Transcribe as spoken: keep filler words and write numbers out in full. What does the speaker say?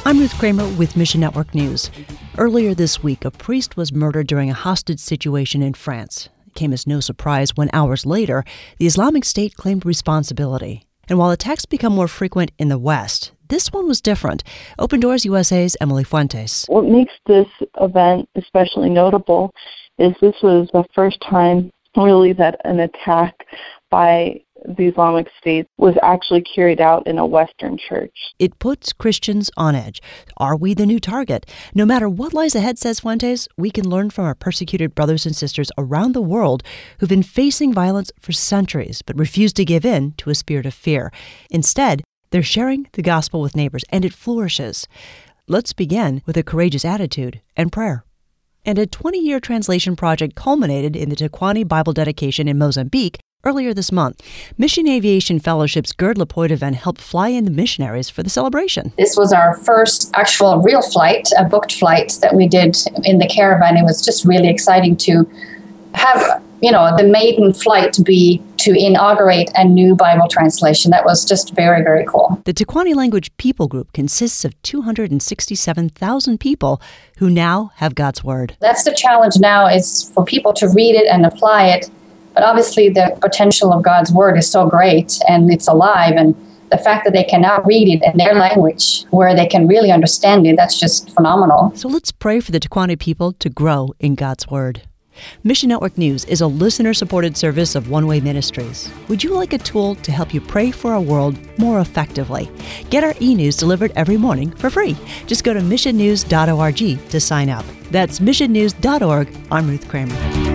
I'm Ruth Kramer with Mission Network News. Earlier this week, a priest was murdered during a hostage situation in France. It came as no surprise when hours later, the Islamic State claimed responsibility. And while attacks become more frequent in the West, this one was different. Open Doors U S A's Emily Fuentes. What makes this event especially notable is this was the first time really that an attack by the Islamic State was actually carried out in a Western church. It puts Christians on edge. Are we the new target? No matter what lies ahead, says Fuentes, we can learn from our persecuted brothers and sisters around the world who've been facing violence for centuries but refuse to give in to a spirit of fear. Instead, they're sharing the gospel with neighbors, and it flourishes. Let's begin with a courageous attitude and prayer. And a twenty-year translation project culminated in the Tequani Bible dedication in Mozambique earlier this month. Mission Aviation Fellowship's Gerd Lepoidoven helped fly in the missionaries for the celebration. This was our first actual real flight, a booked flight that we did in the caravan. It was just really exciting to have, you know, the maiden flight be to inaugurate a new Bible translation. That was just very, very cool. The Tequani Language People Group consists of two hundred sixty-seven thousand people who now have God's Word. That's the challenge now, is for people to read it and apply it. But obviously the potential of God's Word is so great and it's alive, and the fact that they can now read it in their language where they can really understand it, that's just phenomenal. So let's pray for the Tequani people to grow in God's Word. Mission Network News is a listener-supported service of One Way Ministries. Would you like a tool to help you pray for our world more effectively? Get our e-news delivered every morning for free. Just go to mission news dot org to sign up. That's mission news dot org. I'm Ruth Kramer.